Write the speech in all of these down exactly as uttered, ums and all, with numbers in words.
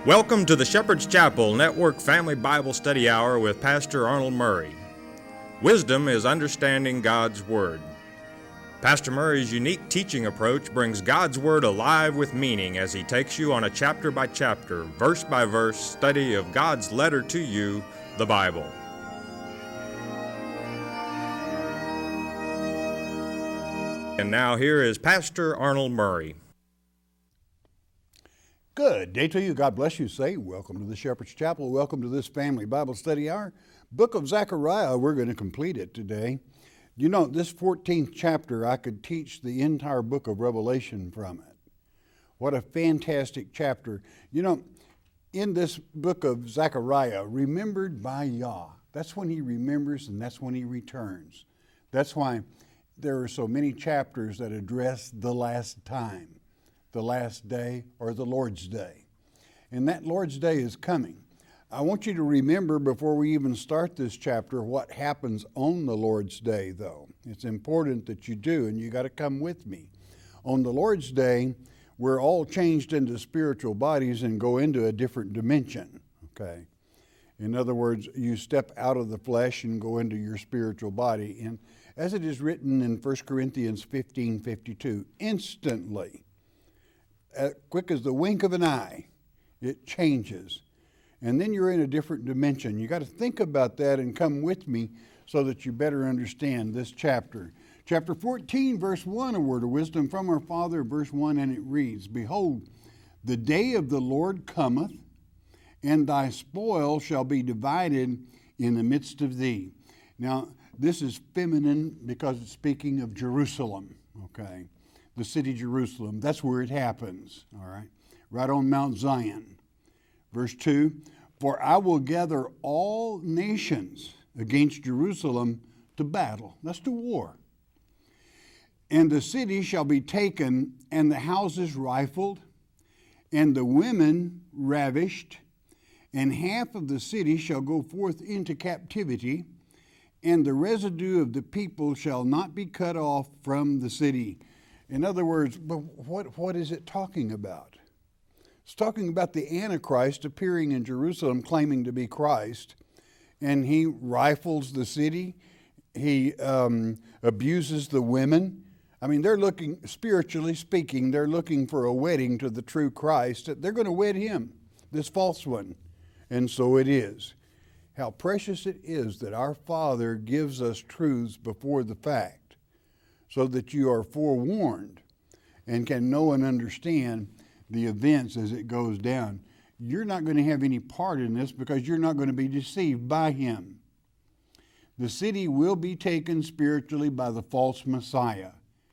Welcome to the Shepherd's Chapel Network Family Bible Study Hour with Pastor Arnold Murray. Wisdom is understanding God's Word. Pastor Murray's unique teaching approach brings God's Word alive with meaning as he takes you on a chapter-by-chapter, verse-by-verse study of God's letter to you, the Bible. And now here is Pastor Arnold Murray. Good day to you. God bless you. Say, welcome to the Shepherd's Chapel. Welcome to this Family Bible Study Hour. Book of Zechariah, we're going to complete it today. You know, this fourteenth chapter, I could teach the entire book of Revelation from it. What a fantastic chapter. You know, in this book of Zechariah, remembered by Yah, that's when he remembers and that's when he returns. That's why there are so many chapters that address the last time. The last day, or the Lord's Day. And that Lord's Day is coming. I want you to remember before we even start this chapter what happens on the Lord's Day, though. It's important that you do, and you got to come with me. On the Lord's Day, we're all changed into spiritual bodies and go into a different dimension, okay? In other words, you step out of the flesh and go into your spiritual body. And as it is written in First Corinthians fifteen fifty-two, instantly, as quick as the wink of an eye, it changes. And then you're in a different dimension. You got to think about that and come with me so that you better understand this chapter. Chapter fourteen, verse one, a word of wisdom from our Father, verse one, and it reads, Behold, the day of the Lord cometh, and thy spoil shall be divided in the midst of thee. Now, this is feminine because it's speaking of Jerusalem, okay? The city Jerusalem, that's where it happens, all right? Right on Mount Zion. Verse two, For I will gather all nations against Jerusalem to battle. That's to war. And the city shall be taken, and the houses rifled, and the women ravished, and half of the city shall go forth into captivity, and the residue of the people shall not be cut off from the city. In other words, but what, what is it talking about? It's talking about the Antichrist appearing in Jerusalem claiming to be Christ, and he rifles the city. He um, abuses the women. I mean, they're looking, spiritually speaking, they're looking for a wedding to the true Christ. They're going to wed him, this false one, and so it is. How precious it is that our Father gives us truths before the fact, so that you are forewarned and can know and understand the events as it goes down. You're not going to have any part in this because you're not going to be deceived by him. The city will be taken spiritually by the false Messiah.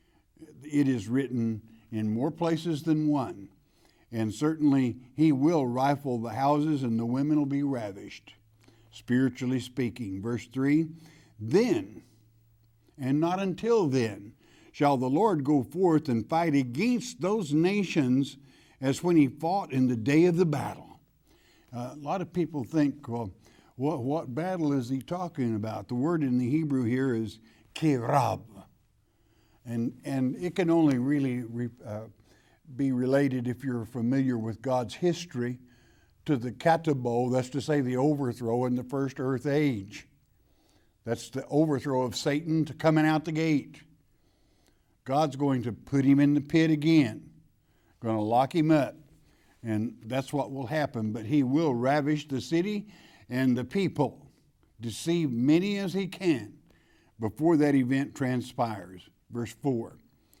It is written in more places than one. And certainly he will rifle the houses and the women will be ravished, spiritually speaking. Verse three, Then, and not until then, shall the Lord go forth and fight against those nations as when he fought in the day of the battle. Uh, a lot of people think, well, what, what battle is he talking about? The word in the Hebrew here is kirab. And, and it can only really re, uh, be related, if you're familiar with God's history, to the katabo, that's to say the overthrow in the first earth age. That's the overthrow of Satan to coming out the gate. God's going to put him in the pit again, going to lock him up, and that's what will happen. But he will ravish the city and the people, deceive many as he can before that event transpires. Verse four,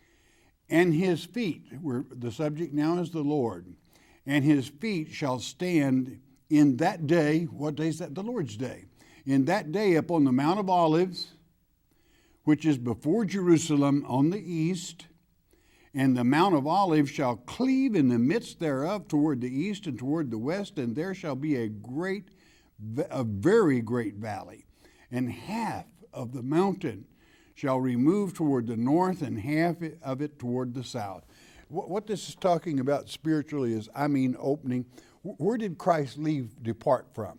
And his feet, where the subject now is the Lord, and his feet shall stand in that day. What day is that? The Lord's Day. In that day upon the Mount of Olives, which is before Jerusalem on the east, and the Mount of Olives shall cleave in the midst thereof toward the east and toward the west, and there shall be a great, a very great valley, and half of the mountain shall remove toward the north, and half of it toward the south. What this is talking about spiritually is, I mean, opening. Where did Christ leave, depart from?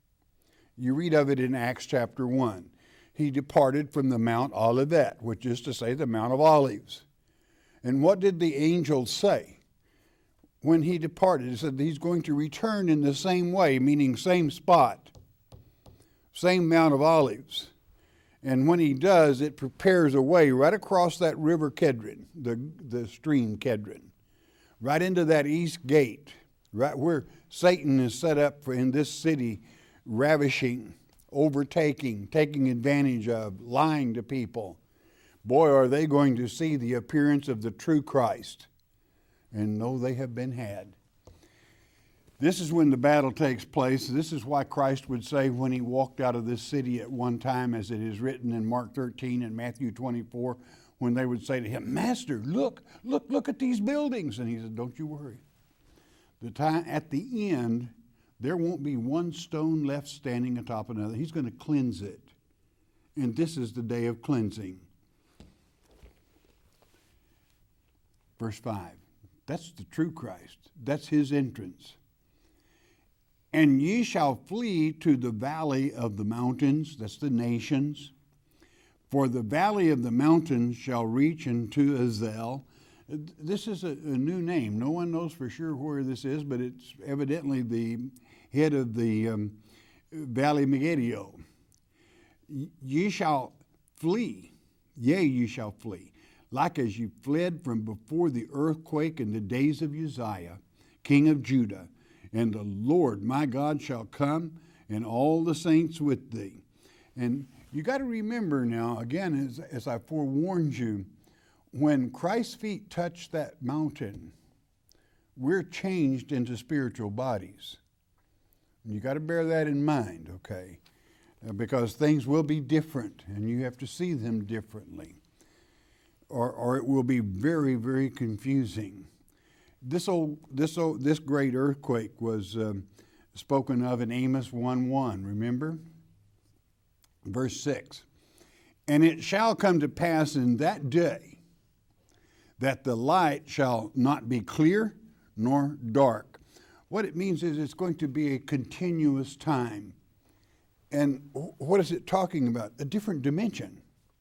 You read of it in Acts chapter one. He departed from the Mount Olivet, which is to say the Mount of Olives. And what did the angels say? when he departed, it said he's going to return in the same way, meaning same spot, same Mount of Olives. And when he does, it prepares a way right across that river Kedron, the, the stream Kedron, right into that east gate, right where Satan is set up for in this city, ravishing, overtaking, taking advantage of, lying to people. Boy, are they going to see the appearance of the true Christ. And know they have been had. This is when the battle takes place. This is why Christ would say when he walked out of this city at one time, as it is written in Mark thirteen and Matthew twenty-four, when they would say to him, Master, look, look, look at these buildings. And he said, don't you worry. The time, at the end, there won't be one stone left standing atop another. He's going to cleanse it. And this is the day of cleansing. Verse five. That's the true Christ. That's his entrance. And ye shall flee to the valley of the mountains, that's the nations. For the valley of the mountains shall reach into Azel. This is a, a new name. No one knows for sure where this is, but it's evidently the head of the um, Valley Megiddo. Ye shall flee, yea, ye shall flee. Like as you fled from before the earthquake in the days of Uzziah, king of Judah, and the Lord my God shall come, and all the saints with thee. And you got to remember now, again, as, as I forewarned you, when Christ's feet touch that mountain, we're changed into spiritual bodies. And you got to bear that in mind, okay? Uh, because things will be different, and you have to see them differently. Or, or it will be very, very confusing. This old, this old, this great earthquake was um, spoken of in Amos one one. Remember, verse six. And it shall come to pass in that day that the light shall not be clear nor dark. What it means is it's going to be a continuous time. And what is it talking about? A different dimension.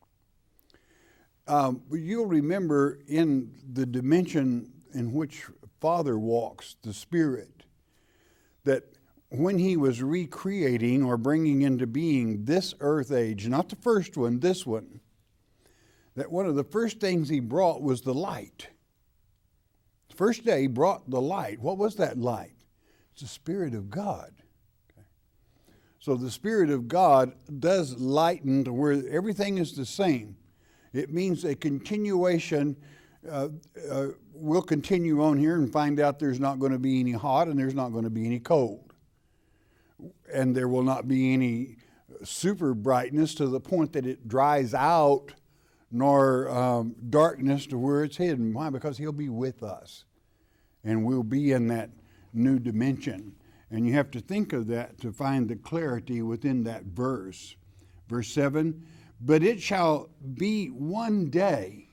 Um, you'll remember in the dimension in which Father walks, the Spirit, that when he was recreating or bringing into being this earth age, not the first one, this one, that one of the first things he brought was the light. The first day he brought the light. What was that light? It's the Spirit of God. Okay. So the Spirit of God does lighten to where everything is the same. It means a continuation. Uh, uh, we'll continue on here and find out there's not going to be any hot and there's not going to be any cold. And there will not be any super brightness to the point that it dries out, nor um, darkness to where it's hidden. Why? Because he'll be with us. And we'll be in that new dimension. And you have to think of that to find the clarity within that verse. Verse seven, but it shall be one day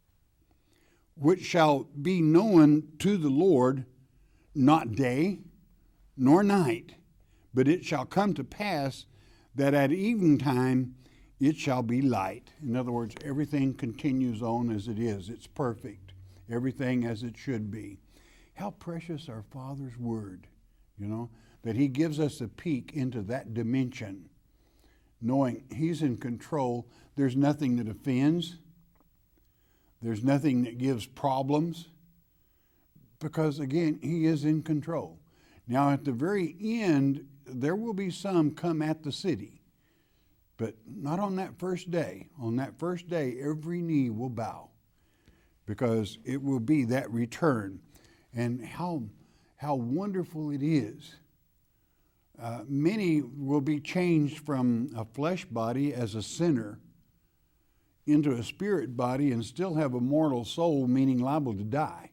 which shall be known to the Lord, not day nor night, but it shall come to pass that at eventime it shall be light. In other words, everything continues on as it is. It's perfect. Everything as it should be. How precious our Father's word, you know, that he gives us a peek into that dimension, knowing he's in control. There's nothing that offends. There's nothing that gives problems, because again, he is in control. Now at the very end, there will be some come at the city, but not on that first day. On that first day, every knee will bow, because it will be that return. And how, how wonderful it is. Uh, many will be changed from a flesh body as a sinner into a spirit body and still have a mortal soul, meaning liable to die.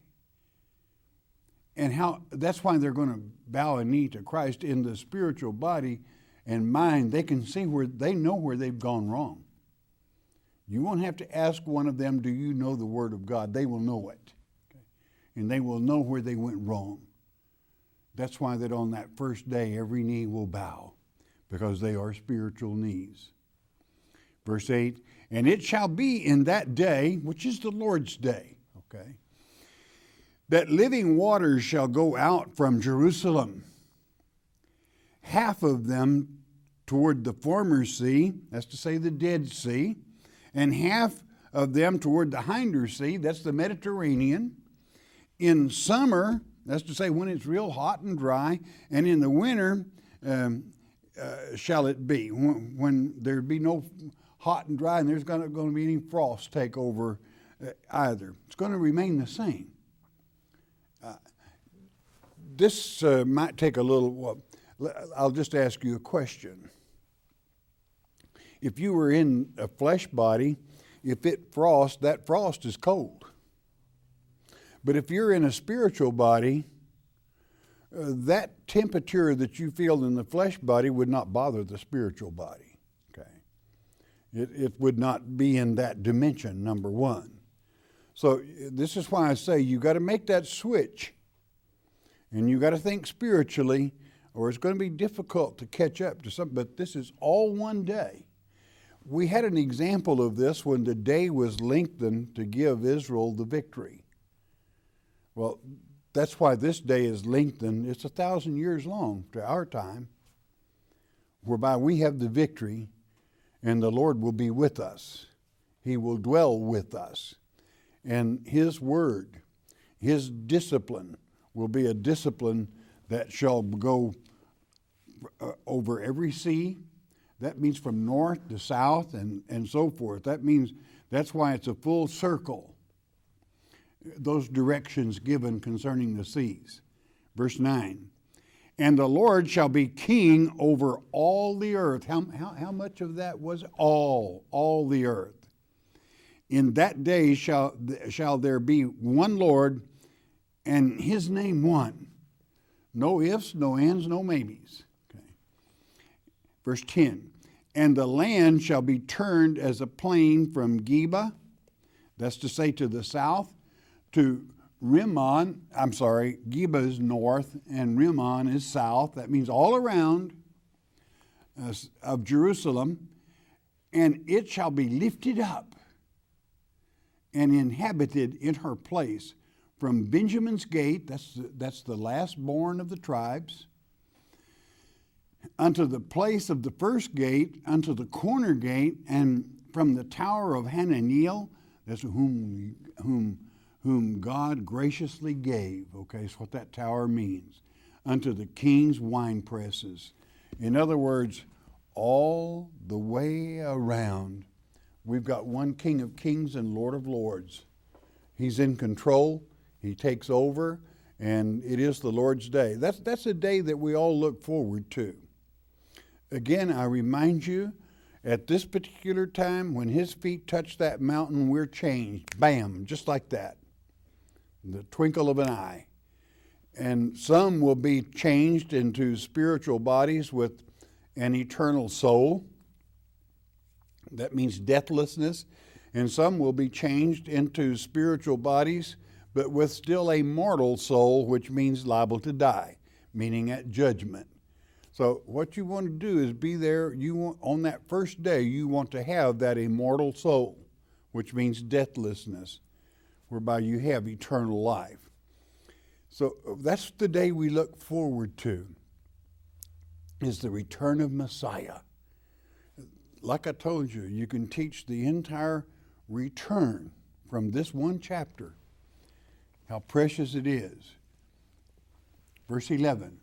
And how that's why they're going to bow a knee to Christ in the spiritual body and mind. They can see where, they know where they've gone wrong. You won't have to ask one of them, do you know the Word of God? They will know it. Okay? And they will know where they went wrong. That's why that on that first day, every knee will bow, because they are spiritual knees. Verse eight, and it shall be in that day, which is the Lord's day, okay, that living waters shall go out from Jerusalem, half of them toward the former sea, that's to say the Dead Sea, and half of them toward the hinder sea, that's the Mediterranean. In summer, that's to say when it's real hot and dry, and in the winter um, uh, shall it be, when, when there be no hot and dry and there's not going to be any frost take over uh, either. It's going to remain the same. Uh, this uh, might take a little, well, I'll just ask you a question. If you were in a flesh body, if it frosts, that frost is cold. But if you're in a spiritual body, uh, that temperature that you feel in the flesh body would not bother the spiritual body. Okay, it it would not be in that dimension. Number one. So this is why I say you got to make that switch, and you got to think spiritually, or it's going to be difficult to catch up to something. But this is all one day. We had an example of this when the day was lengthened to give Israel the victory. Well, that's why this day is lengthened. It's a thousand years long to our time, whereby we have the victory, and the Lord will be with us. He will dwell with us. And His word, His discipline will be a discipline that shall go over every sea. That means from north to south and, and so forth. That means, that's why it's a full circle, those directions given concerning the seas. Verse nine, and the Lord shall be king over all the earth. How, how, how much of that was all, all the earth? In that day shall, shall there be one Lord, and His name one. No ifs, no ands, no maybes. Okay. Verse ten, and the land shall be turned as a plain from Geba, that's to say to the south, to Rimmon. I'm sorry, Geba is north and Rimmon is south. That means all around uh, of Jerusalem. And it shall be lifted up and inhabited in her place from Benjamin's gate, that's the, that's the last born of the tribes, unto the place of the first gate, unto the corner gate, and from the tower of Hananiel, that's whom, whom, whom God graciously gave. Okay, that's what that tower means. Unto the king's wine presses. In other words, all the way around, we've got one King of Kings and Lord of Lords. He's in control. He takes over, and it is the Lord's day. That's, that's a day that we all look forward to. Again, I remind you, at this particular time, when His feet touch that mountain, we're changed. Bam, just like that. The twinkle of an eye. And some will be changed into spiritual bodies with an eternal soul. That means deathlessness. And some will be changed into spiritual bodies, but with still a mortal soul, which means liable to die, meaning at judgment. So what you want to do is be there. You want, on that first day, you want to have that immortal soul, which means deathlessness, whereby you have eternal life. So that's the day we look forward to, is the return of Messiah. Like I told you, you can teach the entire return from this one chapter, how precious it is. Verse eleven.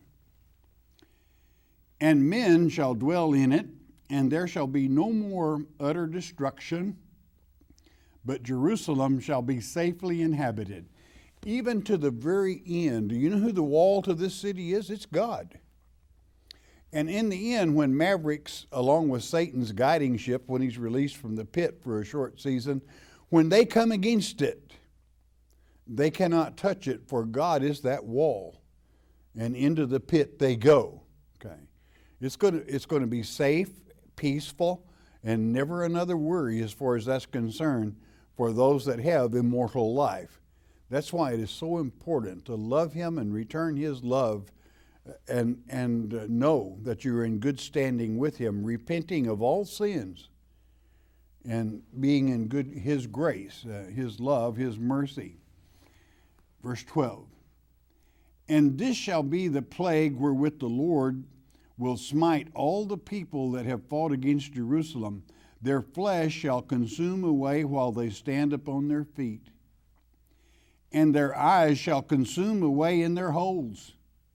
And men shall dwell in it, and there shall be no more utter destruction, but Jerusalem shall be safely inhabited, even to the very end. Do you know who the wall to this city is? It's God. And in the end, when Mavericks, along with Satan's guiding ship, when he's released from the pit for a short season, when they come against it, they cannot touch it, for God is that wall. And into the pit they go. Okay. It's going to, it's going to be safe, peaceful, and never another worry as far as that's concerned for those that have immortal life. That's why it is so important to love Him and return His love, and, and uh, know that you're in good standing with Him, repenting of all sins and being in good His grace, uh, His love, His mercy. Verse twelve. And this shall be the plague wherewith the Lord will smite all the people that have fought against Jerusalem. Their flesh shall consume away while they stand upon their feet, and their eyes shall consume away in their holes,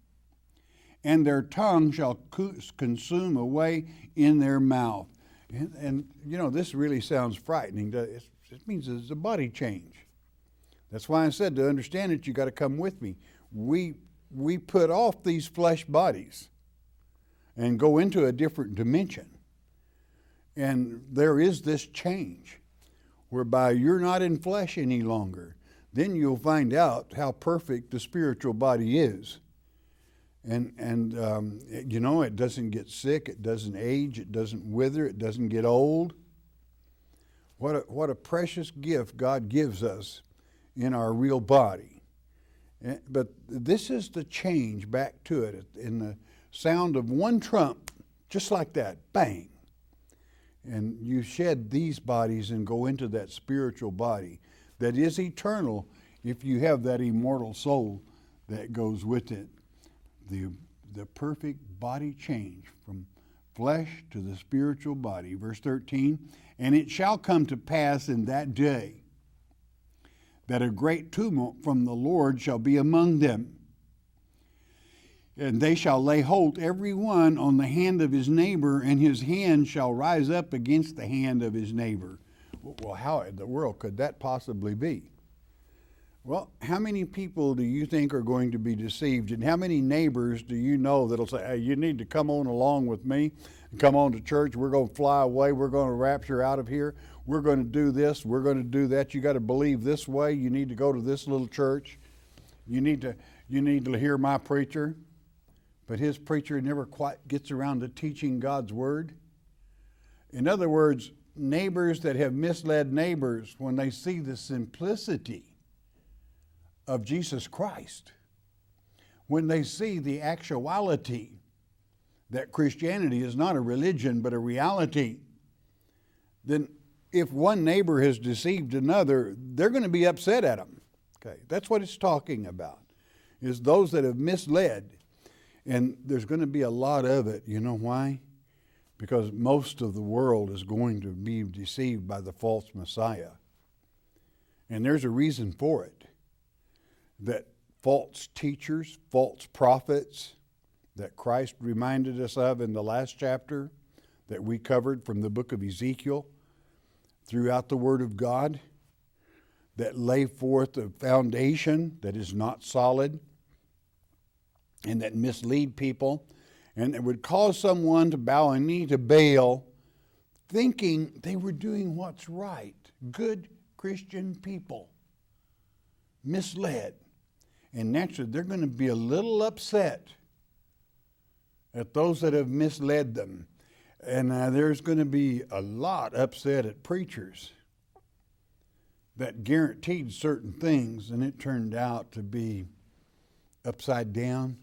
and their tongue shall consume away in their mouth. And, and you know, this really sounds frightening. It means it's a body change. That's why I said to understand it, you got to come with me. We we put off these flesh bodies and go into a different dimension. And there is this change whereby you're not in flesh any longer. Then you'll find out how perfect the spiritual body is. And, and um, it, you know, it doesn't get sick, it doesn't age, it doesn't wither, it doesn't get old. What a, what a precious gift God gives us in our real body. But this is the change back to it in the sound of one trump, just like that, bang. And you shed these bodies and go into that spiritual body that is eternal if you have that immortal soul that goes with it. The, the perfect body change from flesh to the spiritual body. Verse thirteen, and it shall come to pass in that day that a great tumult from the Lord shall be among them. And they shall lay hold every one on the hand of his neighbor, and his hand shall rise up against the hand of his neighbor. Well, how in the world could that possibly be? Well, how many people do you think are going to be deceived? And how many neighbors do you know that'll say, hey, you need to come on along with me and come on to church. We're going to fly away. We're going to rapture out of here. We're going to do this. We're going to do that. You got to believe this way. You need to go to this little church. You need to, you need to hear my preacher. But his preacher never quite gets around to teaching God's word. In other words, neighbors that have misled neighbors, when they see the simplicity of Jesus Christ, when they see the actuality that Christianity is not a religion but a reality, then if one neighbor has deceived another, they're going to be upset at them. Okay, that's what it's talking about, is those that have misled. And there's going to be a lot of it. You know why? Because most of the world is going to be deceived by the false Messiah. And there's a reason for it. That false teachers, false prophets that Christ reminded us of in the last chapter that we covered from the book of Ezekiel throughout the Word of God, that lay forth a foundation that is not solid and that mislead people, and that would cause someone to bow a knee to Baal, thinking they were doing what's right. Good Christian people, misled. And naturally, they're going to be a little upset at those that have misled them. And uh, there's going to be a lot upset at preachers that guaranteed certain things, and it turned out to be upside down.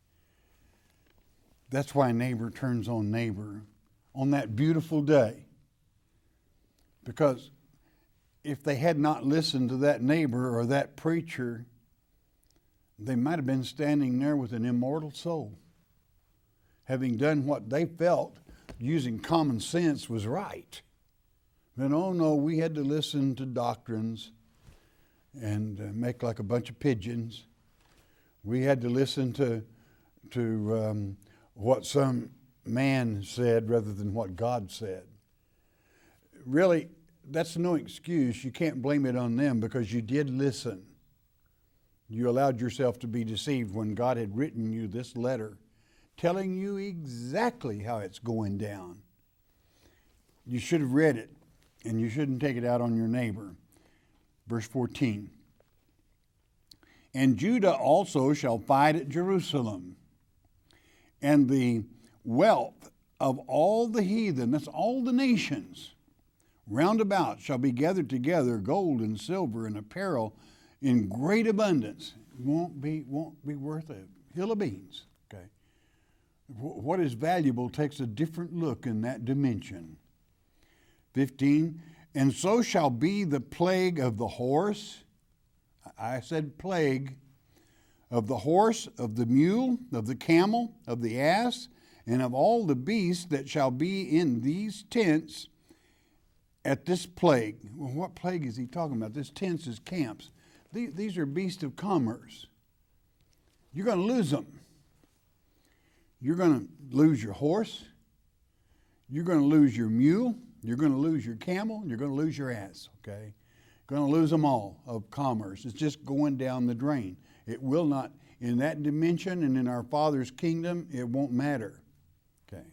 That's why neighbor turns on neighbor on that beautiful day. Because if they had not listened to that neighbor or that preacher, they might have been standing there with an immortal soul, having done what they felt using common sense was right. Then, oh no, we had to listen to doctrines and uh, make like a bunch of pigeons. We had to listen to to um, what some man said rather than what God said. Really, that's no excuse. You can't blame it on them because you did listen. You allowed yourself to be deceived when God had written you this letter telling you exactly how it's going down. You should have read it, and you shouldn't take it out on your neighbor. Verse fourteen. And Judah also shall fight at Jerusalem, and the wealth of all the heathen, that's all the nations, round about shall be gathered together, gold and silver and apparel in great abundance. It won't be, won't be worth a hill of beans. Okay. What is valuable takes a different look in that dimension. fifteen, and so shall be the plague of the horse I said plague, of the horse, of the mule, of the camel, of the ass, and of all the beasts that shall be in these tents at this plague. Well, what plague is he talking about? This tents is camps. These are beasts of commerce. You're going to lose them. You're going to lose your horse. You're going to lose your mule. You're going to lose your camel. You're going to lose your ass, okay? You're going to lose them all of commerce. It's just going down the drain. It will not, in that dimension and in our Father's kingdom, it won't matter, okay?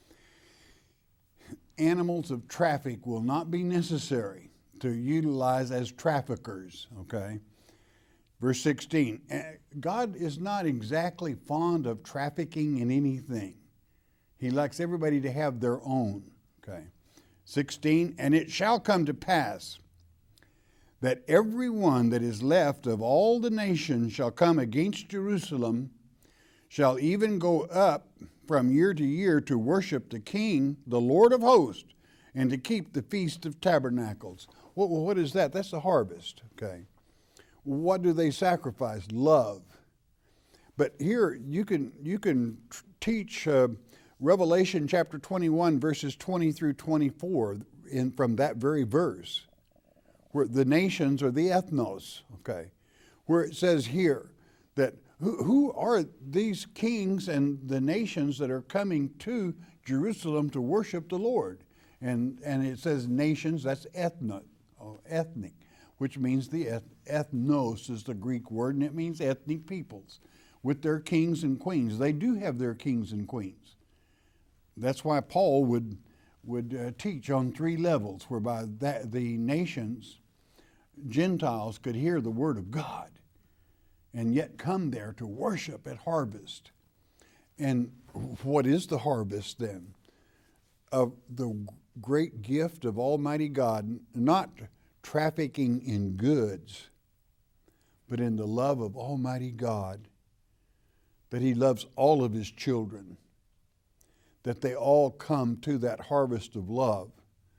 Animals of traffic will not be necessary to utilize as traffickers, okay? Verse sixteen, God is not exactly fond of trafficking in anything. He likes everybody to have their own, okay? sixteen, and it shall come to pass that every one that is left of all the nations shall come against Jerusalem, shall even go up from year to year to worship the King, the Lord of hosts, and to keep the Feast of Tabernacles. What, what is that? That's the harvest, okay? What do they sacrifice? Love. But here you can you can teach uh, Revelation chapter twenty-one, verses twenty through twenty-four, in from that very verse, where the nations are the ethnos, okay, where it says here that who, who are these kings and the nations that are coming to Jerusalem to worship the Lord? And and it says nations, that's ethno, oh, ethnic, which means the eth, ethnos is the Greek word, and it means ethnic peoples with their kings and queens. They do have their kings and queens. That's why Paul would would uh, teach on three levels, whereby that the nations, Gentiles, could hear the word of God and yet come there to worship at harvest. And what is the harvest then? Of the great gift of Almighty God, not trafficking in goods, but in the love of Almighty God, that He loves all of His children, that they all come to that harvest of love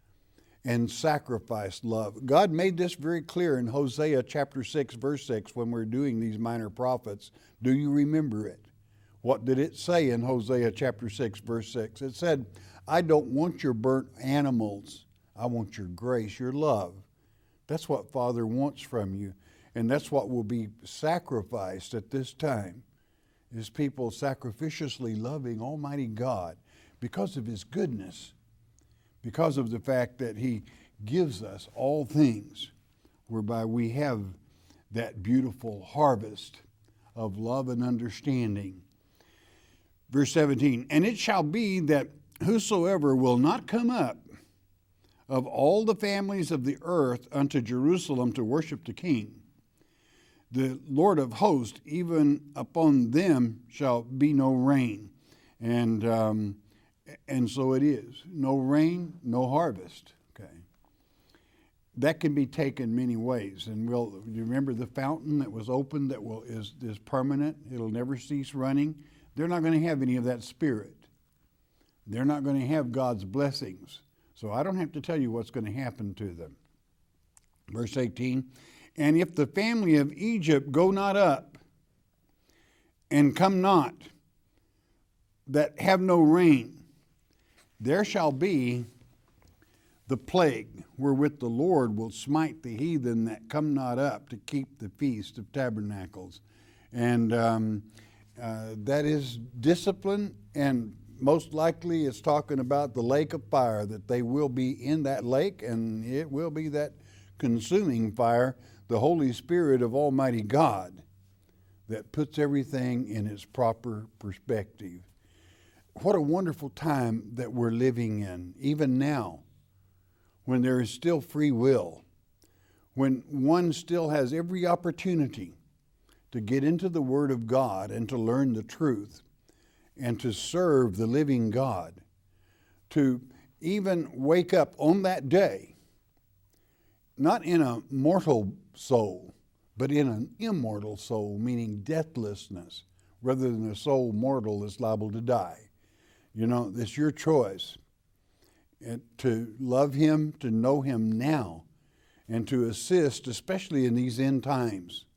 and sacrifice love. God made this very clear in Hosea chapter six, verse six, when we're doing these minor prophets. Do you remember it? What did it say in Hosea chapter six, verse six? It said, I don't want your burnt animals. I want your grace, your love. That's what Father wants from you. And that's what will be sacrificed at this time, is people sacrificially loving Almighty God because of His goodness, because of the fact that He gives us all things, whereby we have that beautiful harvest of love and understanding. Verse seventeen, and it shall be that whosoever will not come up of all the families of the earth unto Jerusalem to worship the King, the Lord of hosts, even upon them shall be no rain. And um, and so it is. No rain, no harvest. Okay. That can be taken many ways. And we'll you remember the fountain that was opened that will is, is permanent. It'll never cease running. They're not going to have any of that spirit. They're not going to have God's blessings. So I don't have to tell you what's going to happen to them. Verse eighteen, and if the family of Egypt go not up and come not, that have no rain, there shall be the plague wherewith the Lord will smite the heathen that come not up to keep the Feast of Tabernacles. And um, uh, that is discipline, and most likely it's talking about the lake of fire, that they will be in that lake, and it will be that consuming fire, the Holy Spirit of Almighty God, that puts everything in its proper perspective. What a wonderful time that we're living in, even now, when there is still free will, when one still has every opportunity to get into the Word of God and to learn the truth and to serve the living God, to even wake up on that day, not in a mortal soul, but in an immortal soul, meaning deathlessness, rather than a soul mortal that's liable to die. You know, it's your choice. And to love Him, to know Him now, and to assist, especially in these end times,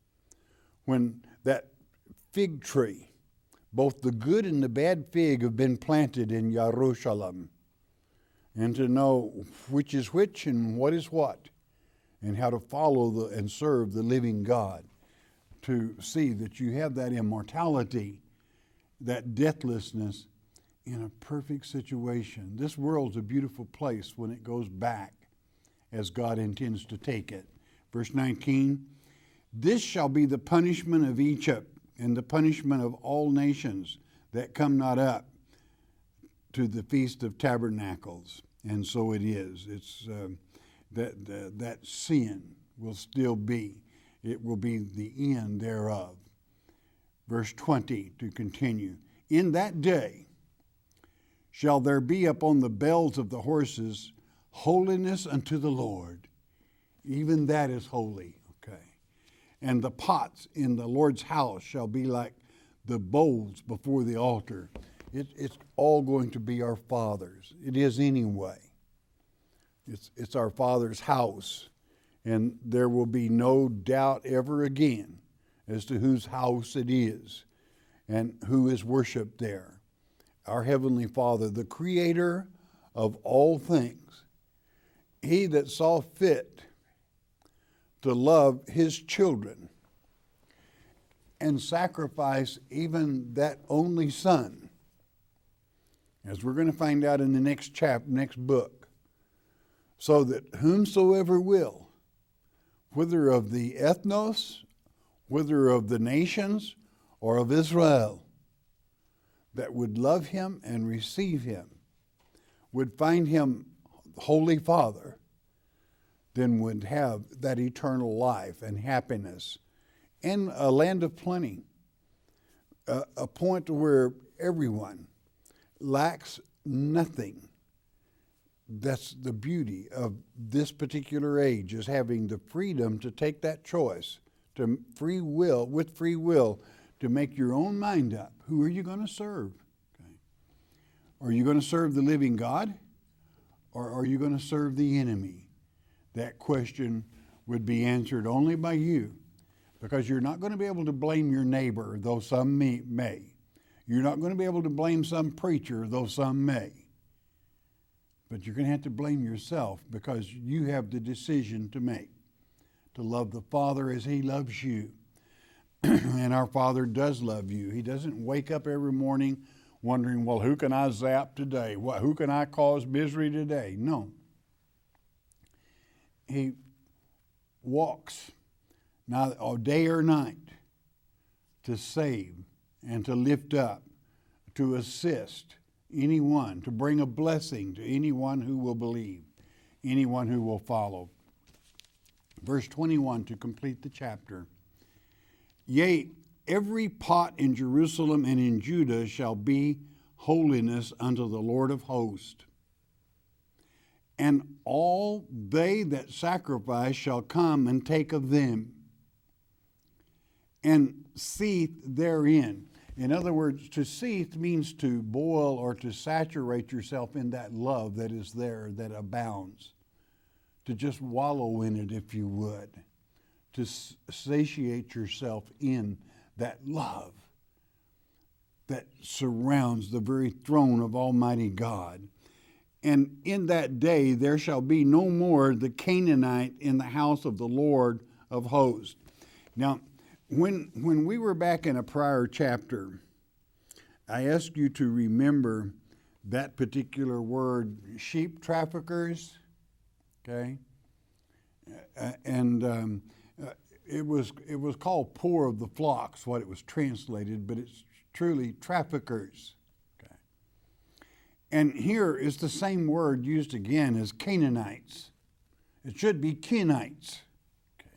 when that fig tree, both the good and the bad fig, have been planted in Jerusalem, and to know which is which and what is what, and how to follow the, and serve the living God, to see that you have that immortality, that deathlessness in a perfect situation. This world's a beautiful place when it goes back as God intends to take it. Verse nineteen, this shall be the punishment of Egypt and the punishment of all nations that come not up to the Feast of Tabernacles. And so it is. It's uh, that uh, that sin will still be. It will be the end thereof. Verse twenty to continue. In that day shall there be upon the bells of the horses holiness unto the Lord. Even that is holy. Okay. And the pots in the Lord's house shall be like the bowls before the altar. It, it's all going to be our Father's. It is anyway. It's, it's our Father's house. And there will be no doubt ever again as to whose house it is and who is worshiped there. Our Heavenly Father, the Creator of all things, He that saw fit to love His children and sacrifice even that only Son, as we're going to find out in the next chapter, next book, so that whomsoever will, whether of the ethnos, whether of the nations, or of Israel, that would love Him and receive Him, would find Him Holy Father, then would have that eternal life and happiness in a land of plenty, a, a point where everyone lacks nothing. That's the beauty of this particular age, is having the freedom to take that choice, to free will, with free will, to make your own mind up. Who are you going to serve? Okay. Are you going to serve the living God, or are you going to serve the enemy? That question would be answered only by you, because you're not going to be able to blame your neighbor, though some may. You're not going to be able to blame some preacher, though some may. But you're going to have to blame yourself, because you have the decision to make, to love the Father as He loves you. And our Father does love you. He doesn't wake up every morning wondering, well, who can I zap today? What, who can I cause misery today? No. He walks, not all day or night, to save and to lift up, to assist anyone, to bring a blessing to anyone who will believe, anyone who will follow. Verse twenty-one to complete the chapter. Yea, every pot in Jerusalem and in Judah shall be holiness unto the Lord of hosts. And all they that sacrifice shall come and take of them, and seethe therein. In other words, to seethe means to boil or to saturate yourself in that love that is there, that abounds. To just wallow in it, if you would. To satiate yourself in that love that surrounds the very throne of Almighty God. And in that day there shall be no more the Canaanite in the house of the Lord of hosts. Now, when when we were back in a prior chapter, I asked you to remember that particular word, sheep traffickers, okay? Uh, and um, uh, it was it was called poor of the flocks, what it was translated, but it's truly traffickers. Okay. And here is the same word used again as Canaanites. It should be Kenites. Okay.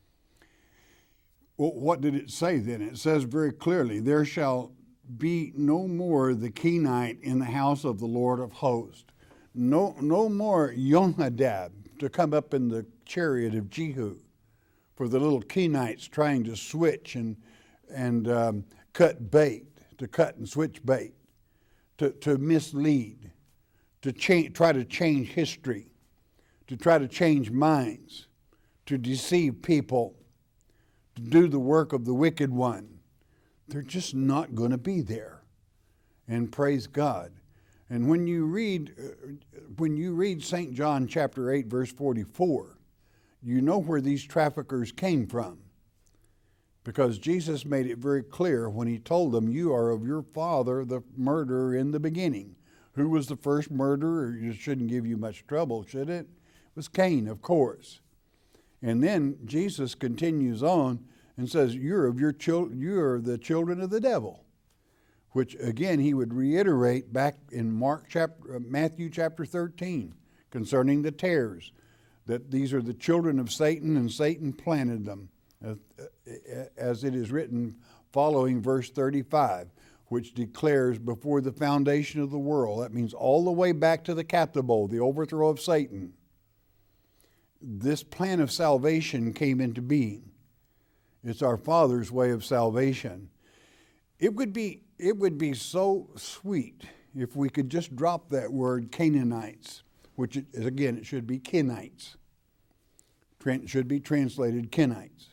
Well, what did it say then? It says very clearly, there shall be no more the Kenite in the house of the Lord of hosts. No, no more Jonadab to come up in the chariot of Jehu for the little Kenites trying to switch and and um, cut bait, to cut and switch bait, to, to mislead, to change, try to change history, to try to change minds, to deceive people, to do the work of the wicked one. They're just not going to be there. And praise God. And when you read when you read Saint John chapter eight verse forty-four, you know where these traffickers came from. Because Jesus made it very clear when he told them, you are of your father, the murderer in the beginning. Who was the first murderer? It shouldn't give you much trouble, should it? It was Cain, of course. And then Jesus continues on and says, you're of your children, you are the children of the devil. Which again he would reiterate back in Mark chapter, Matthew chapter thirteen concerning the tares, that these are the children of Satan and Satan planted them, as it is written following verse thirty-five, which declares before the foundation of the world. That means all the way back to the Captibo, the overthrow of Satan. This plan of salvation came into being. It's our Father's way of salvation. It would be It would be so sweet if we could just drop that word Canaanites, which it, again, it should be Kenites. It should be translated Kenites.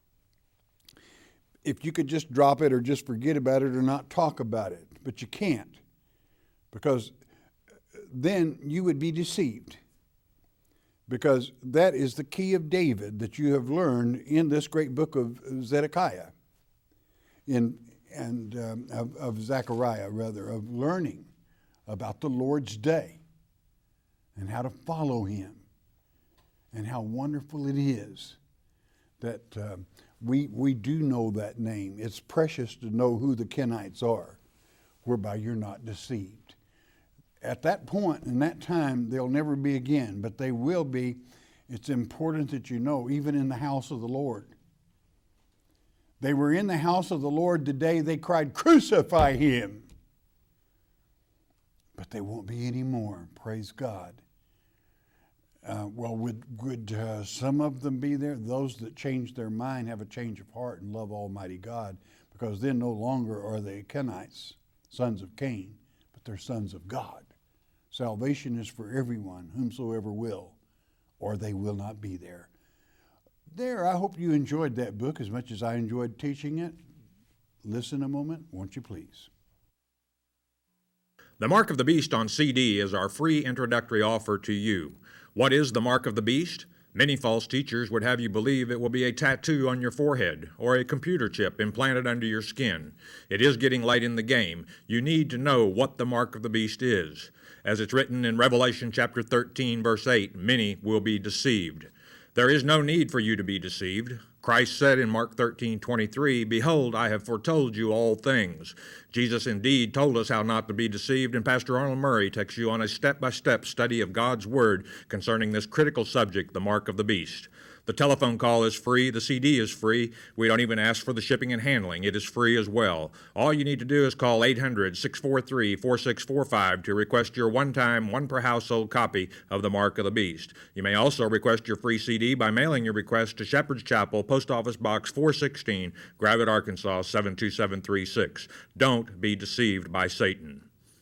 If you could just drop it or just forget about it or not talk about it, but you can't, because then you would be deceived. Because that is the key of David that you have learned in this great book of Zedekiah. In and um, of, of Zechariah, rather, of learning about the Lord's day and how to follow him and how wonderful it is that uh, we, we do know that name. It's precious to know who the Kenites are, whereby you're not deceived. At that point, in that time, they'll never be again, but they will be. It's important that you know, even in the house of the Lord. They were in the house of the Lord the day they cried, crucify him. But they won't be anymore. Praise God. Uh, well, would, would uh, some of them be there? Those that change their mind, have a change of heart, and love Almighty God, because then no longer are they Kenites, sons of Cain, but they're sons of God. Salvation is for everyone, whomsoever will, or they will not be there. There, I hope you enjoyed that book as much as I enjoyed teaching it. Listen a moment, won't you please? The Mark of the Beast on C D is our free introductory offer to you. What is the Mark of the Beast? Many false teachers would have you believe it will be a tattoo on your forehead or a computer chip implanted under your skin. It is getting late in the game. You need to know what the Mark of the Beast is. As it's written in Revelation chapter thirteen, verse eight, many will be deceived. There is no need for you to be deceived. Christ said in Mark thirteen twenty-three, behold, I have foretold you all things. Jesus indeed told us how not to be deceived, and Pastor Arnold Murray takes you on a step-by-step study of God's Word concerning this critical subject, the Mark of the Beast. The telephone call is free. The C D is free. We don't even ask for the shipping and handling. It is free as well. All you need to do is call eight hundred, six four three, four six four five to request your one-time, one-per-household copy of the Mark of the Beast. You may also request your free C D by mailing your request to Shepherd's Chapel, Post Office Box four sixteen, Gravette, Arkansas, seven two seven three six. Don't be deceived by Satan.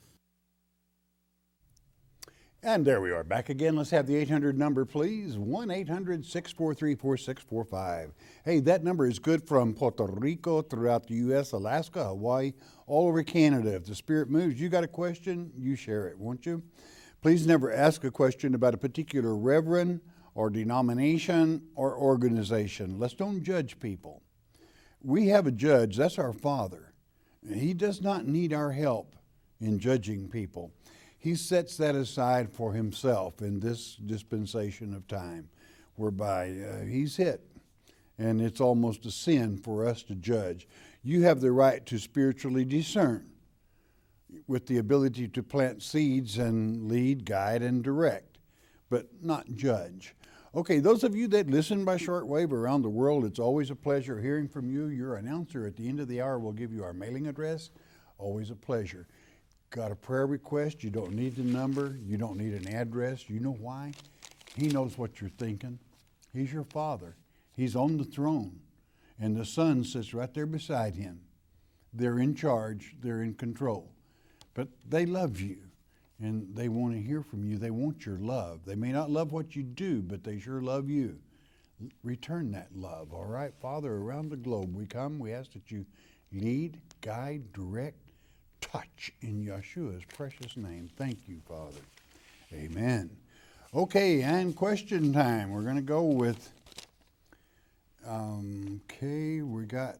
And there we are back again. Let's have the eight hundred number, please. one eight hundred, six four three, four six four five. Hey, that number is good from Puerto Rico, throughout the U S, Alaska, Hawaii, all over Canada. If the Spirit moves, you got a question, you share it, won't you? Please never ask a question about a particular reverend or denomination or organization. Let's don't judge people. We have a judge, that's our Father. He does not need our help in judging people. He sets that aside for himself in this dispensation of time, whereby uh, he's hit, and it's almost a sin for us to judge. You have the right to spiritually discern, with the ability to plant seeds and lead, guide, and direct, but not judge. Okay, those of you that listen by shortwave around the world, it's always a pleasure hearing from you. Your announcer at the end of the hour will give you our mailing address. Always a pleasure. Got a prayer request, you don't need the number, you don't need an address. You know why? He knows what you're thinking. He's your Father. He's on the throne, and the Son sits right there beside him. They're in charge, they're in control, but they love you, and they want to hear from you. They want your love. They may not love what you do, but they sure love you. return that love, all right? Father, around the globe we come, we ask that you lead, guide, direct, touch in Yeshua's precious name. Thank you, Father. Amen. Okay, and question time. We're going to go with, um, okay, we got,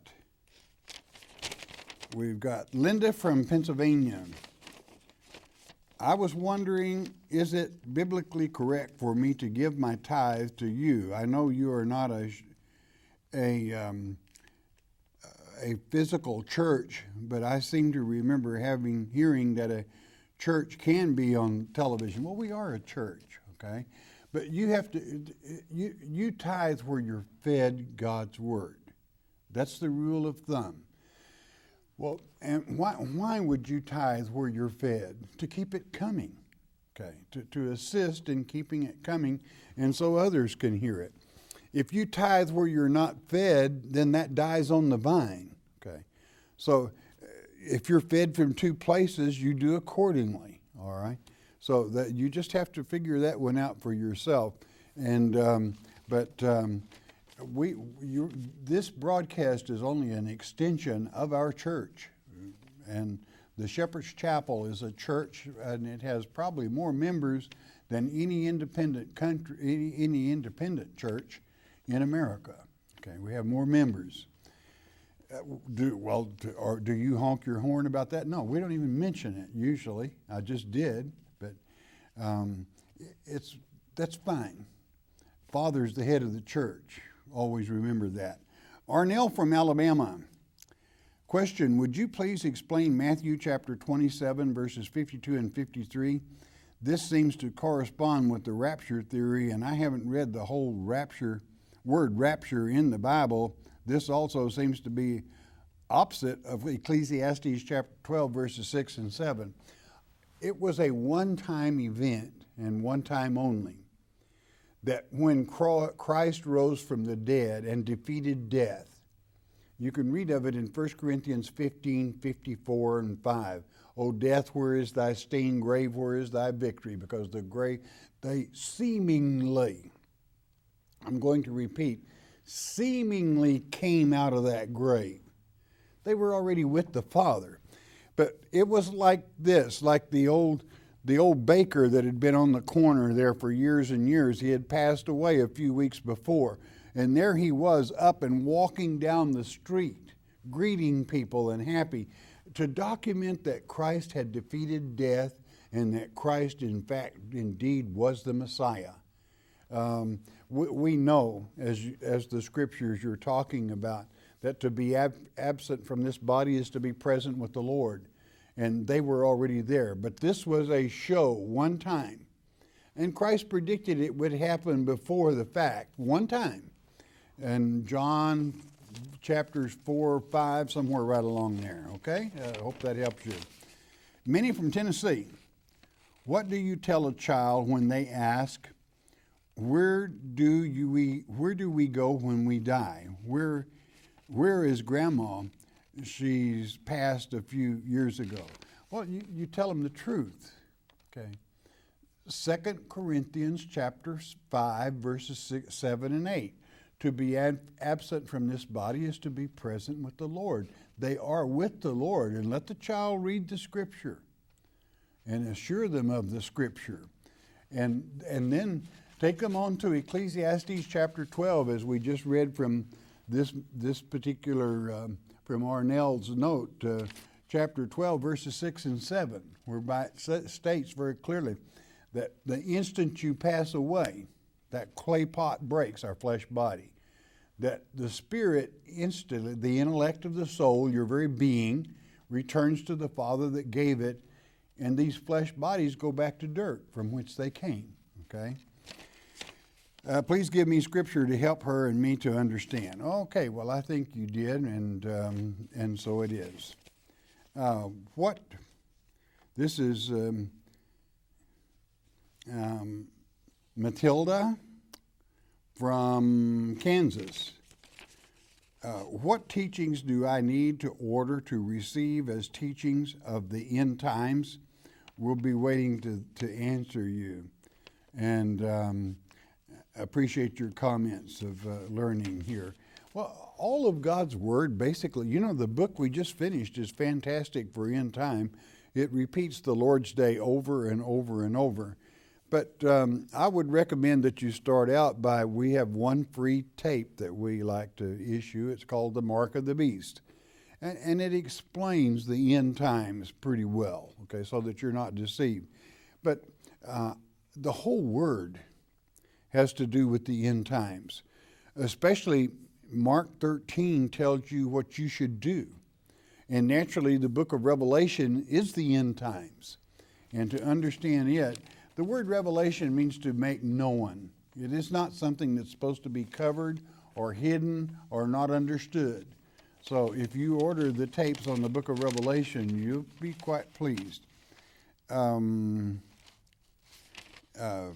we've got Linda from Pennsylvania. I was wondering, is it biblically correct for me to give my tithe to you? I know you are not a, a, um, a physical church, but I seem to remember having hearing that a church can be on television. Well, we are a church, okay? But you have to, you, you tithe where you're fed God's word. That's the rule of thumb. Well, and why, why would you tithe where you're fed? To keep it coming, okay? To, to assist in keeping it coming, and so others can hear it. If you tithe where you're not fed, then that dies on the vine, okay? So if you're fed from two places, you do accordingly, all right? So that you just have to figure that one out for yourself. And um, but um, we you, this broadcast is only an extension of our church, and the Shepherd's Chapel is a church, and it has probably more members than any independent country, any, any independent church in America. Okay, we have more members. Uh, do, well, do, or do you honk your horn about that? No, we don't even mention it usually. I just did, but um, it's that's fine. Father's the head of the church. Always remember that. Arnell from Alabama. Question, would you please explain Matthew chapter twenty-seven, verses fifty-two and fifty-three? This seems to correspond with the rapture theory, and I haven't read the whole rapture, word rapture in the Bible. This also seems to be opposite of Ecclesiastes chapter twelve, verses six and seven. It was a one-time event, and one time only, that when Christ rose from the dead and defeated death, you can read of it in First Corinthians fifteen, fifty-four and five. O death, where is thy sting? Grave, where is thy victory? Because the grave, they seemingly, I'm going to repeat, seemingly came out of that grave. They were already with the Father. But it was like this, like the old the old baker that had been on the corner there for years and years. He had passed away a few weeks before. And there he was up and walking down the street, greeting people and happy, to document that Christ had defeated death and that Christ, in fact, indeed was the Messiah. Um, we, we know, as, as the scriptures you're talking about, that to be ab- absent from this body is to be present with the Lord. And they were already there. But this was a show, one time. And Christ predicted it would happen before the fact, one time. And John chapters four, five, somewhere right along there, okay? I uh, hope that helps you. Minnie from Tennessee, what do you tell a child when they ask, where do you we where do we go when we die? Where where is Grandma? She's passed a few years ago. Well, you, you tell them the truth, okay? Second Corinthians chapter five, verses six, seven, and eight. To be ab- absent from this body is to be present with the Lord. They are with the Lord, and let the child read the Scripture and assure them of the Scripture. And, and then take them on to Ecclesiastes chapter twelve, as we just read from this, this particular, um, from Arnell's note, uh, chapter twelve, verses six and seven, whereby it states very clearly that the instant you pass away, that clay pot breaks, our flesh body, that the spirit instantly, the intellect of the soul, your very being, returns to the Father that gave it, and these flesh bodies go back to dirt from which they came, okay? Uh, please give me scripture to help her and me to understand. Okay, well, I think you did, and um, and so it is. Uh, what, this is um, um, Matilda from Kansas. Uh, what teachings do I need to order to receive as teachings of the end times? We'll be waiting to, to answer you. And um, appreciate your comments of uh, learning here. Well, all of God's Word, basically, you know, the book we just finished is fantastic for end time. It repeats the Lord's Day over and over and over. But um, I would recommend that you start out by, we have one free tape that we like to issue. It's called The Mark of the Beast. And, and it explains the end times pretty well, okay, so that you're not deceived. But uh, the whole Word has to do with the end times. Especially Mark thirteen tells you what you should do. And naturally, the book of Revelation is the end times. And to understand it, the word revelation means to make known. It is not something that's supposed to be covered or hidden or not understood. So if you order the tapes on the book of Revelation, you'll be quite pleased. Um, uh,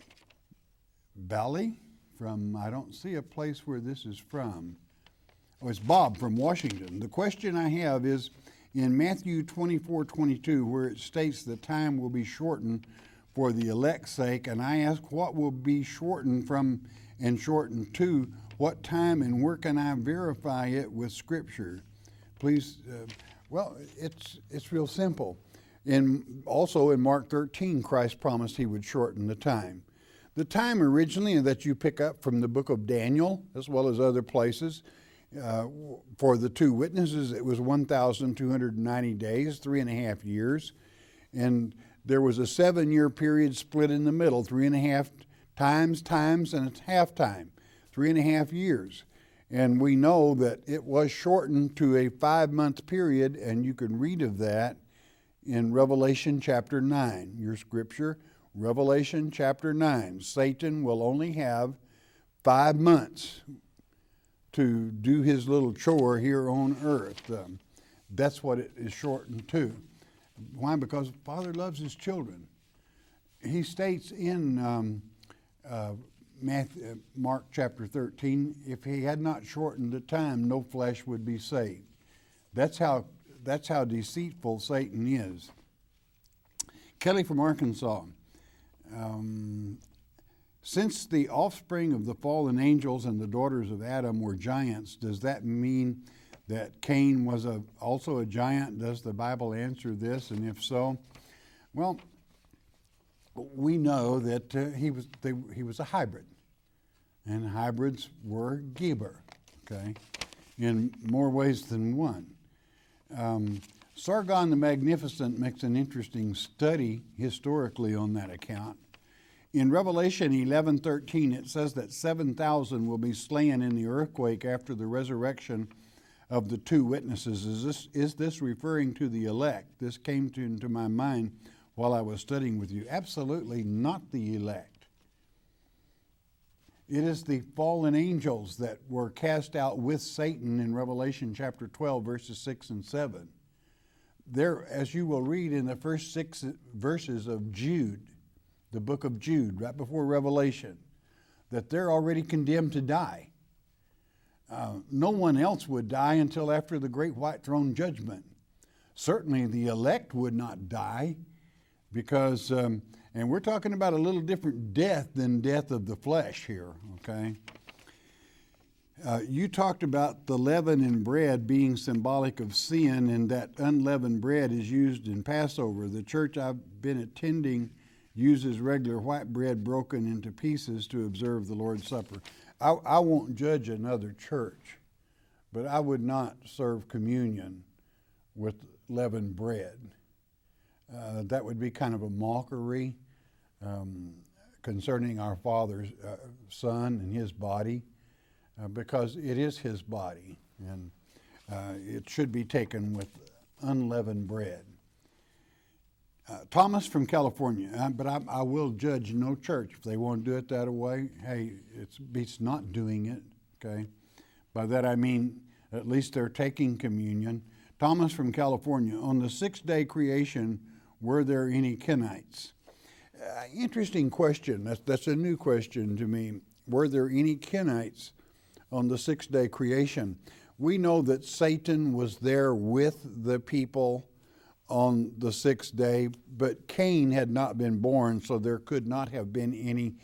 Bally from, I don't see a place where this is from. Oh, it's Bob from Washington. The question I have is in Matthew twenty-four twenty-two, where it states the time will be shortened for the elect's sake, and I ask what will be shortened from and shortened to, what time and where can I verify it with Scripture? Please, uh, well, it's it's real simple. In, also in Mark thirteen, Christ promised he would shorten the time. The time originally that you pick up from the book of Daniel, as well as other places, uh, for the two witnesses, it was one thousand two hundred ninety days, three and a half years. And there was a seven-year period split in the middle, three and a half times, times, and a half time, three and a half years. And we know that it was shortened to a five-month period, and you can read of that in Revelation chapter nine, your scripture, Revelation chapter nine. Satan will only have five months to do his little chore here on earth. Um, that's what it is shortened to. Why? Because Father loves his children. He states in um, uh, Matthew, Mark chapter thirteen, if he had not shortened the time, no flesh would be saved. That's how that's how deceitful Satan is. Kelly from Arkansas. Um, since the offspring of the fallen angels and the daughters of Adam were giants, does that mean that Cain was a, also a giant? Does the Bible answer this? And if so, well, we know that uh, he was they, he was a hybrid, and hybrids were Geber, okay, in more ways than one. Um, Sargon the Magnificent makes an interesting study historically on that account. In Revelation eleven thirteen, it says that seven thousand will be slain in the earthquake after the resurrection of the two witnesses. Is this, is this referring to the elect? This came to, into my mind while I was studying with you. Absolutely not the elect. It is the fallen angels that were cast out with Satan in Revelation chapter twelve, verses six and seven. There, as you will read in the first six verses of Jude, the book of Jude, right before Revelation, that they're already condemned to die. Uh, no one else would die until after the great white throne judgment. Certainly the elect would not die because, um, and we're talking about a little different death than death of the flesh here, okay? Uh, you talked about the leaven in bread being symbolic of sin, and that unleavened bread is used in Passover. The church I've been attending uses regular white bread broken into pieces to observe the Lord's Supper. I, I won't judge another church, but I would not serve communion with leavened bread. Uh, that would be kind of a mockery um, concerning our Father's uh, Son and His body, uh, because it is His body, and uh, it should be taken with unleavened bread. Uh, Thomas from California, uh, but I, I will judge no church. If they want to do it that way, hey, it's beats not doing it, okay? By that I mean at least they're taking communion. Thomas from California, on the sixth day creation, were there any Kenites? Uh, interesting question. That's, that's a new question to me. Were there any Kenites on the sixth day creation? We know that Satan was there with the people on the sixth day, but Cain had not been born, so there could not have been any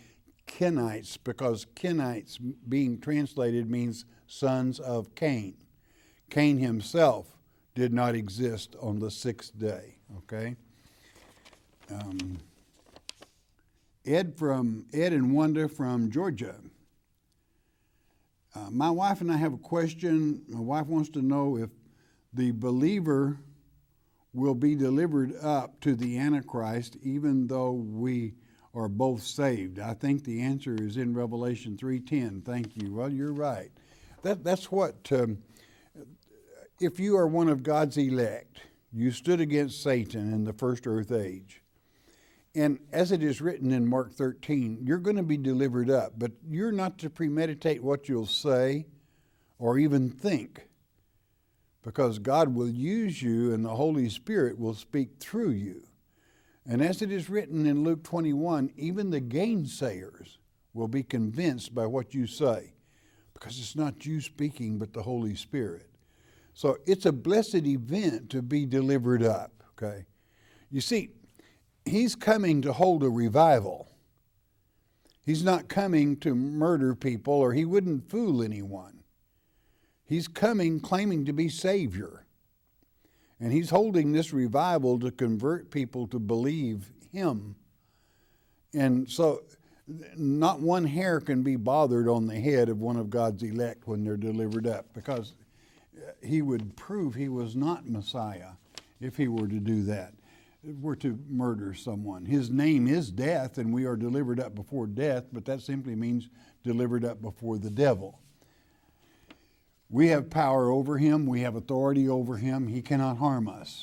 Kenites, because Kenites being translated means sons of Cain. Cain himself did not exist on the sixth day, okay? Um, Ed from Ed and Wanda from Georgia. Uh, my wife and I have a question. My wife wants to know if the believer will be delivered up to the Antichrist even though we are both saved. I think the answer is in Revelation three ten. Thank you. Well, you're right. That, that's what, um, if you are one of God's elect, you stood against Satan in the first earth age. And as it is written in Mark thirteen, you're going to be delivered up, but you're not to premeditate what you'll say or even think, because God will use you and the Holy Spirit will speak through you. And as it is written in Luke twenty-one, even the gainsayers will be convinced by what you say, because it's not you speaking, but the Holy Spirit. So it's a blessed event to be delivered up, okay? You see, he's coming to hold a revival. He's not coming to murder people, or he wouldn't fool anyone. He's coming claiming to be Savior. And he's holding this revival to convert people to believe him. And so not one hair can be bothered on the head of one of God's elect when they're delivered up, because he would prove he was not Messiah if he were to do that, were to murder someone. His name is death, and we are delivered up before death, but that simply means delivered up before the devil. We have power over him. We have authority over him. He cannot harm us.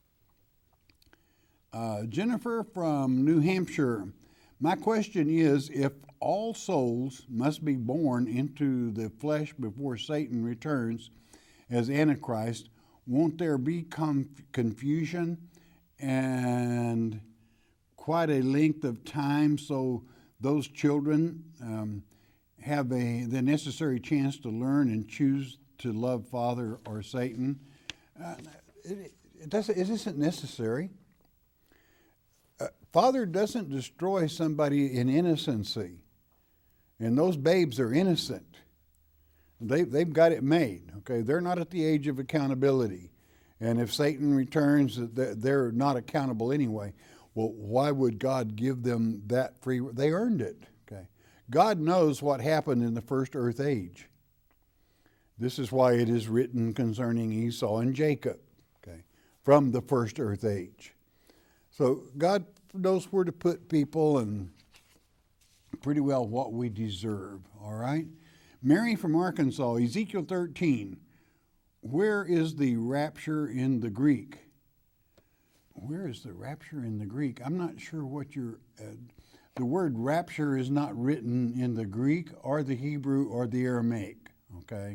Uh, Jennifer from New Hampshire. My question is, if all souls must be born into the flesh before Satan returns as Antichrist, won't there be conf- confusion and quite a length of time so those children um, have a the necessary chance to learn and choose to love Father or Satan? Uh, it, it, doesn't, it isn't necessary. Uh, Father doesn't destroy somebody in innocency, and those babes are innocent. They, they've got it made, okay? They're not at the age of accountability, and if Satan returns, they're not accountable anyway. Well, why would God give them that free? They earned it, okay? God knows what happened in the first earth age. This is why it is written concerning Esau and Jacob, okay, from the first earth age. So God knows where to put people and pretty well what we deserve, all right? Mary from Arkansas, Ezekiel thirteen. Where is the rapture in the Greek? Where is the rapture in the Greek? I'm not sure what you're... Uh, the word rapture is not written in the Greek or the Hebrew or the Aramaic, okay?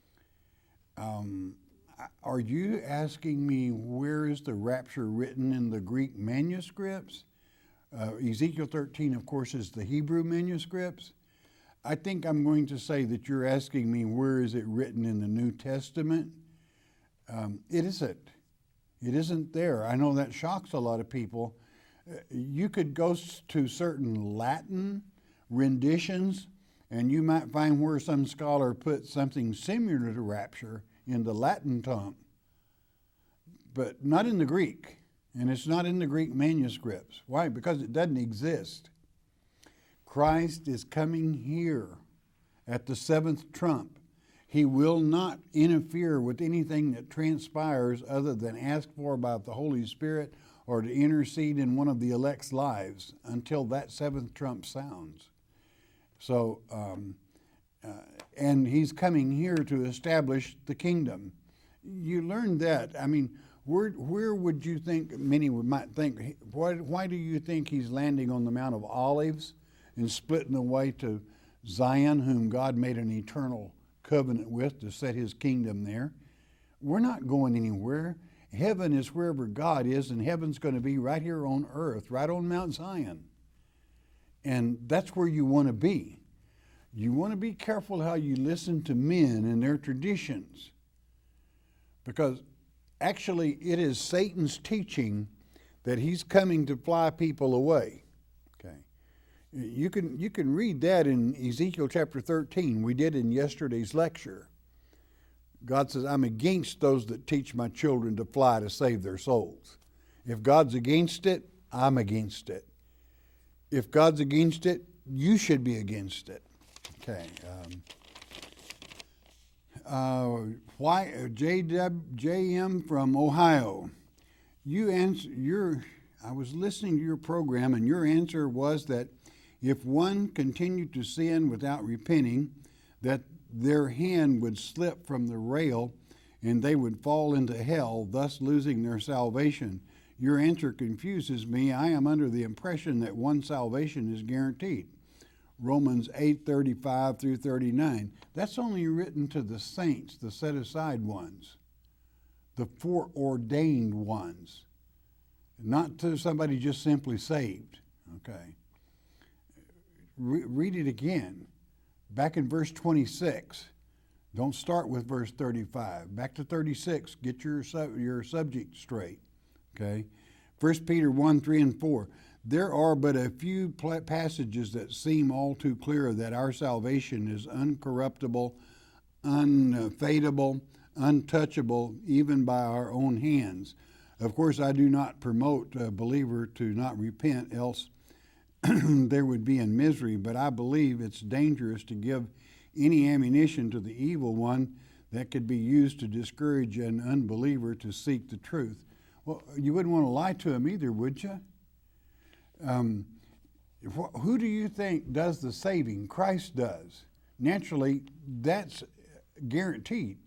Um, are you asking me where is the rapture written in the Greek manuscripts? Uh, Ezekiel thirteen, of course, is the Hebrew manuscripts. I think I'm going to say that you're asking me where is it written in the New Testament. Um, it isn't. It isn't there. I know that shocks a lot of people. Uh, you could go to certain Latin renditions, and you might find where some scholar put something similar to rapture in the Latin tongue, but not in the Greek. And it's not in the Greek manuscripts. Why? Because it doesn't exist. Christ is coming here at the seventh trump. He will not interfere with anything that transpires other than asked for by the Holy Spirit or to intercede in one of the elect's lives until that seventh trump sounds. So, um, uh, and he's coming here to establish the kingdom. You learned that. I mean, where where would you think, many would might think, why, why do you think he's landing on the Mount of Olives and splitting the way to Zion, whom God made an eternal covenant with to set his kingdom there? We're not going anywhere. Heaven is wherever God is, and heaven's going to be right here on earth, right on Mount Zion. And that's where you want to be. You want to be careful how you listen to men and their traditions, because actually it is Satan's teaching that he's coming to fly people away. Okay, You can, you can read that in Ezekiel chapter thirteen. We did in yesterday's lecture. God says, I'm against those that teach my children to fly to save their souls. If God's against it, I'm against it. If God's against it, you should be against it. Okay. Um, uh, why, J W, J M from Ohio. You answer, your, I was listening to your program, and your answer was that if one continued to sin without repenting, that their hand would slip from the rail and they would fall into hell, thus losing their salvation. Your answer confuses me. I am under the impression that one salvation is guaranteed. Romans eight thirty-five through thirty-nine. That's only written to the saints, the set aside ones, the foreordained ones, not to somebody just simply saved. Okay. Re- read it again. Back in verse twenty-six. Don't start with verse thirty-five. Back to thirty-six. Get your sub- your subject straight. Okay. First Peter one, three, and four. There are but a few passages that seem all too clear that our salvation is uncorruptible, unfadable, untouchable, even by our own hands. Of course, I do not promote a believer to not repent, else there would be in misery, but I believe it's dangerous to give any ammunition to the evil one that could be used to discourage an unbeliever to seek the truth. Well, you wouldn't want to lie to him either, would you? Um, wh- who do you think does the saving? Christ does. Naturally, that's guaranteed.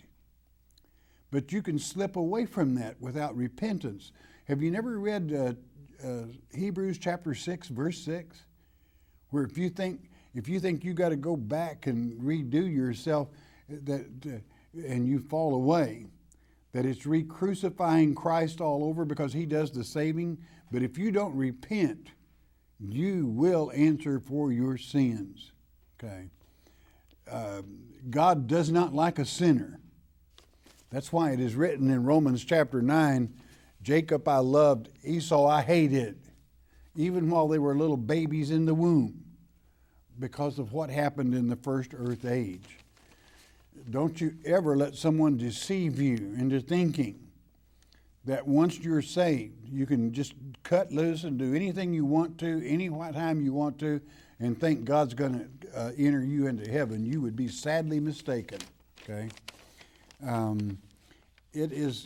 But you can slip away from that without repentance. Have you never read uh, uh, Hebrews chapter six, verse six? Where if you think if you think you got to go back and redo yourself, that uh, and you fall away, that it's re-crucifying Christ all over because he does the saving. But if you don't repent, you will answer for your sins. Okay. Uh, God does not like a sinner. That's why it is written in Romans chapter nine, Jacob I loved, Esau I hated, even while they were little babies in the womb, because of what happened in the first earth age. Don't you ever let someone deceive you into thinking that once you're saved, you can just cut loose and do anything you want to, any time you want to, and think God's going to uh, enter you into heaven. You would be sadly mistaken, okay? Um, it is,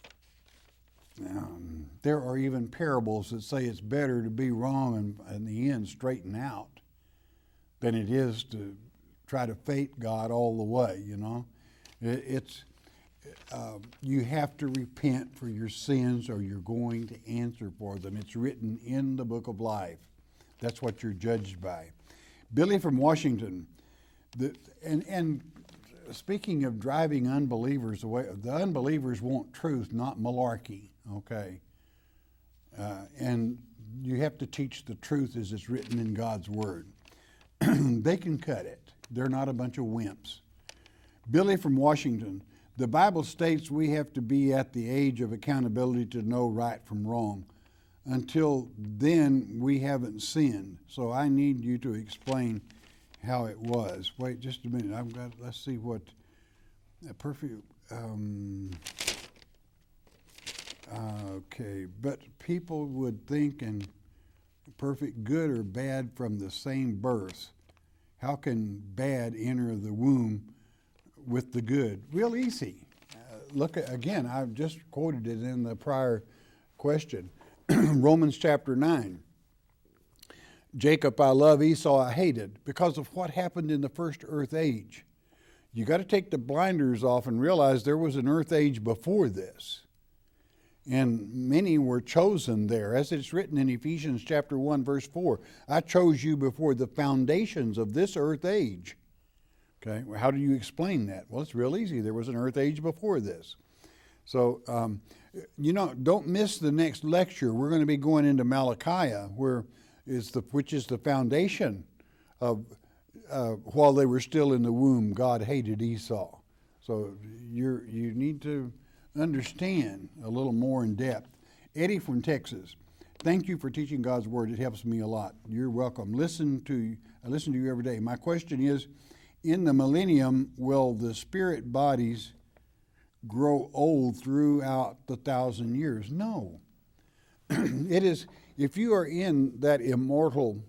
um, there are even parables that say it's better to be wrong and in the end straighten out than it is to try to fake God all the way, you know. It, it's, uh, you have to repent for your sins or you're going to answer for them. It's written in the book of life. That's what you're judged by. Billy from Washington, the, and, and speaking of driving unbelievers away, the unbelievers want truth, not malarkey, okay? Uh, and you have to teach the truth as it's written in God's Word. They can cut it. They're not a bunch of wimps. Billy from Washington, the Bible states we have to be at the age of accountability to know right from wrong. Until then, we haven't sinned. So I need you to explain how it was. Wait just a minute. I've got, let's see what, a perfect, um, uh, okay. But people would think in perfect good or bad from the same birth. How can bad enter the womb with the good? Real easy. Uh, look at, again, I've just quoted it in the prior question. Romans chapter nine. Jacob I love, Esau I hated, because of what happened in the first earth age. You got to take the blinders off and realize there was an earth age before this. And many were chosen there, as it's written in Ephesians chapter one, verse four. I chose you before the foundations of this earth age. Okay, well, how do you explain that? Well, it's real easy. There was an earth age before this. So, um, you know, don't miss the next lecture. We're going to be going into Malachi, where is the which is the foundation of uh, while they were still in the womb, God hated Esau. So you you need to understand a little more in depth. Eddie from Texas. thank you for teaching God's Word. It helps me a lot. You're welcome. Listen to I listen to you every day. My question is, in the millennium, will the spirit bodies grow old throughout the thousand years? No. It is, if you are in that immortal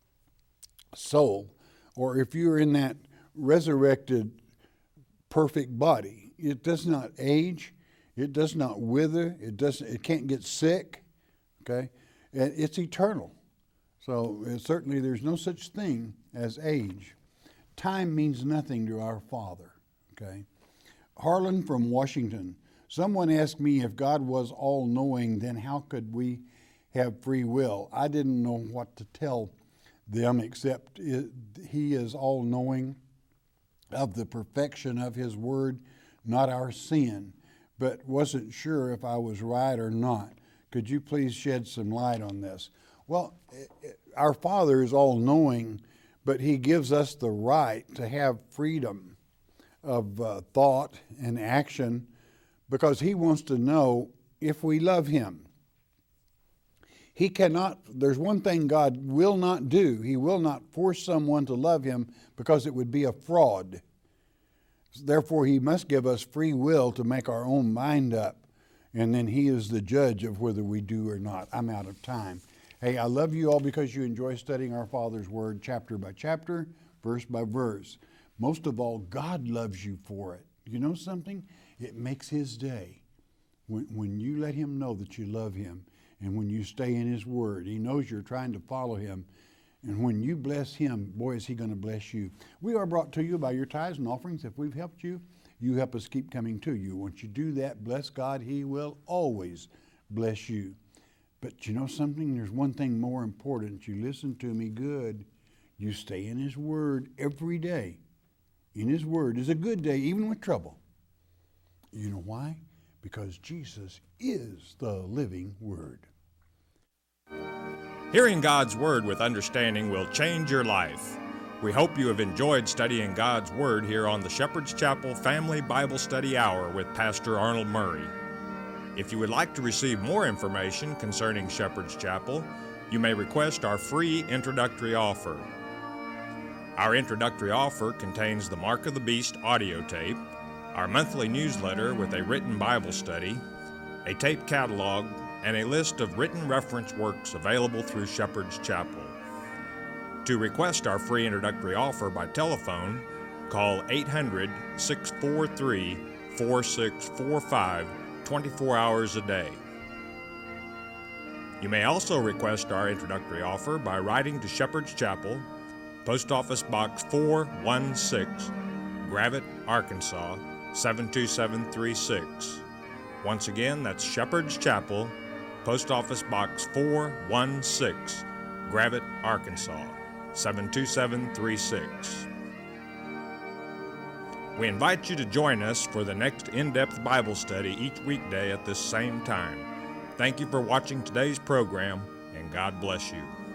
soul, or if you are in that resurrected perfect body, it does not age, it does not wither, it doesn't, it can't get sick, okay? And it's eternal. So uh, certainly there's no such thing as age. Time means nothing to our Father, okay? Harlan from Washington. Someone asked me, if God was all-knowing, then how could we have free will? I didn't know what to tell them except it, He is all-knowing of the perfection of His Word, not our sin, but wasn't sure if I was right or not. Could you please shed some light on this? Well, our Father is all-knowing, but He gives us the right to have freedom of uh, thought and action because He wants to know if we love Him. He cannot, there's one thing God will not do. He will not force someone to love Him because it would be a fraud. Therefore, He must give us free will to make our own mind up, and then He is the judge of whether we do or not. I'm out of time. Hey, I love you all because you enjoy studying our Father's Word chapter by chapter, verse by verse. Most of all, God loves you for it. You know something? It makes His day. When, when you let Him know that you love Him, and when you stay in His Word, He knows you're trying to follow Him. And when you bless Him, boy, is He going to bless you. We are brought to you by your tithes and offerings. If we've helped you, you help us keep coming to you. Once you do that, bless God, He will always bless you. But you know something? There's one thing more important. You listen to me good. You stay in His Word every day. In His Word is a good day, even with trouble. You know why? Because Jesus is the living Word. Hearing God's Word with understanding will change your life. We hope you have enjoyed studying God's Word here on the Shepherd's Chapel Family Bible Study Hour with Pastor Arnold Murray. If you would like to receive more information concerning Shepherd's Chapel, you may request our free introductory offer. Our introductory offer contains the Mark of the Beast audio tape, our monthly newsletter with a written Bible study, a tape catalog, and a list of written reference works available through Shepherd's Chapel. To request our free introductory offer by telephone, call eight hundred, six four three, four six four five twenty-four hours a day. You may also request our introductory offer by writing to Shepherd's Chapel, Post Office Box four one six, Gravette, Arkansas, seven two seven three six. Once again, that's Shepherd's Chapel, Post Office Box four one six, Gravette, Arkansas, seven two seven three six. We invite you to join us for the next in-depth Bible study each weekday at this same time. Thank you for watching today's program, and God bless you.